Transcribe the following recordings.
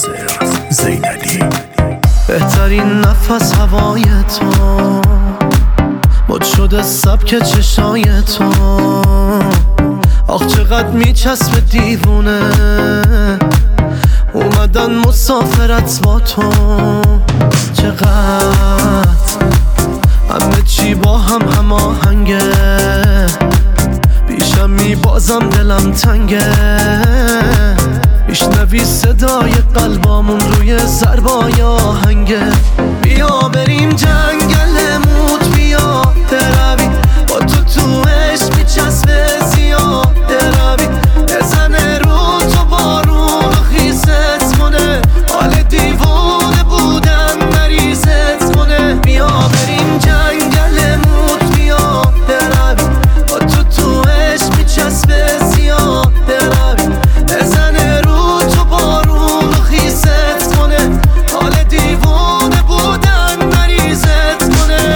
ناصر زینالی. بهترین نفس هوای تو، مد شده سبک چشای تو. آخ چقدر میچسبه دیوونه، اومدن مسافرت با تو. چقدر همه چی با هم هماهنگه، پیشم میبازم دلم تنگه. میشنوی صدای قلبامون روی ضربای آهنگه. بیا بریم جنگل موت، بیا بروی با تو عشق میچسبه زیاد بروی. بزنه رو تو بارون و خیست کنه، حال دیوونه بودن مریضت کنه. بیا بریم جنگل موت، بیا بروی با تو عشق میچسبه زیاد بروی. بزنه رو تو بارون و خیست کنه، حال دیوونه بودن مریضت کنه.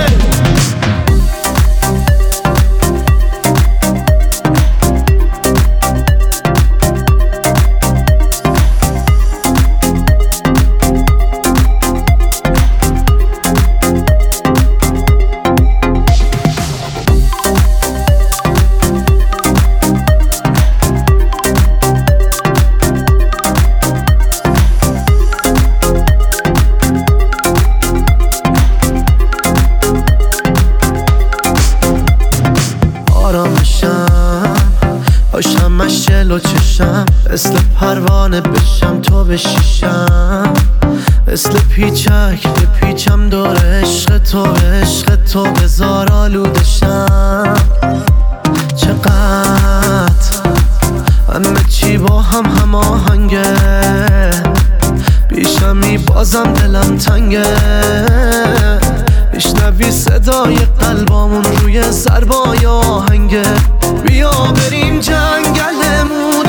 باشم مشل و چشم، مثل پروانه بشم تو بشیشم. مثل پیچک بپیچم دور عشق تو، عشق تو بزار آلودشم. چقدر همه چی با هم هماهنگه، پیشم میبازم دلم تنگه. میشنوی صدای قلبامون روی ضربای آهنگه. بیا بریم جنگل موت،